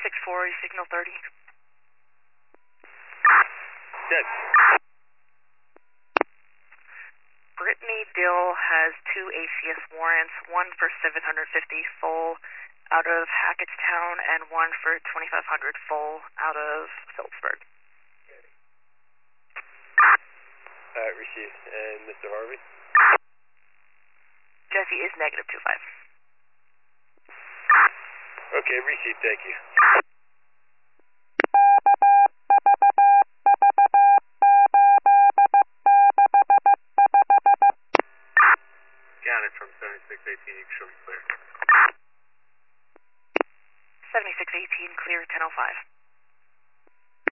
6-4, signal 30. Dead. Brittany Dill has 2 ACS warrants, one for 750 full out of Hackettstown and one for 2500 full out of Phillipsburg. Received. And Mr. Harvey? Jesse is negative 25. Okay, received, thank you. Got it from 7618, you can show me clear. 7618, clear 1005.